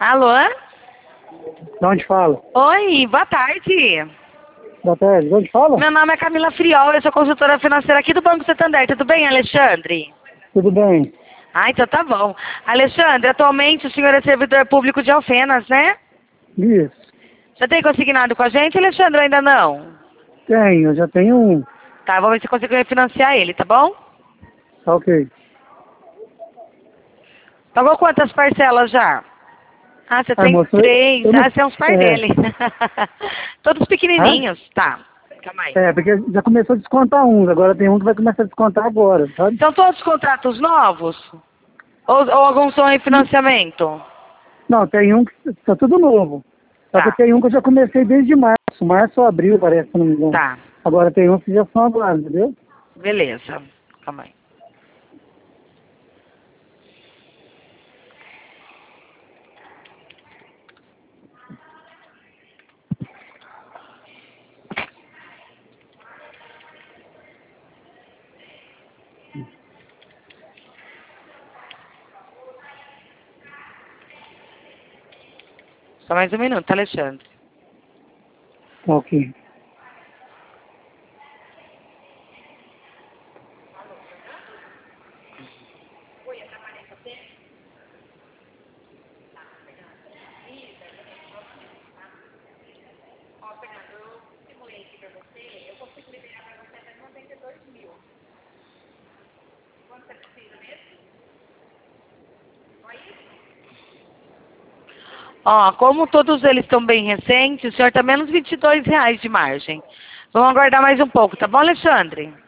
Alô? De onde fala? Oi, boa tarde. Boa tarde. De onde fala? Meu nome é Camila Friol, eu sou consultora financeira aqui do Banco Santander. Tudo bem, Alexandre? Tudo bem? Ah, então tá bom. Alexandre, atualmente o senhor é servidor público de Alfenas, né? Isso. Já tem consignado com a gente, Alexandre, ou ainda não? Tenho, eu já tenho um. Tá, vamos ver se consigo refinanciar ele, tá bom? Tá ok. Pagou quantas parcelas já? Ah, você Ah, tem moço, três. eu não... Ah, você é uns par É. dele. Todos Hã? pequenininhos. Tá, calma aí. É, porque já começou a descontar uns, agora tem um que vai começar a descontar agora, sabe? São todos contratos novos? Ou alguns são em financiamento? Não, tem um que tá tudo novo. Só que Tá, tem um que eu já comecei desde março. Março ou abril, parece, se não me engano. tá. Agora tem um que já são agora, entendeu? Beleza. Calma aí. Só mais um minuto, Alexandre. Tá ok. Ó, como todos eles estão bem recentes, o senhor está menos R$ 22 de margem. Vamos aguardar mais um pouco, tá bom, Alexandre?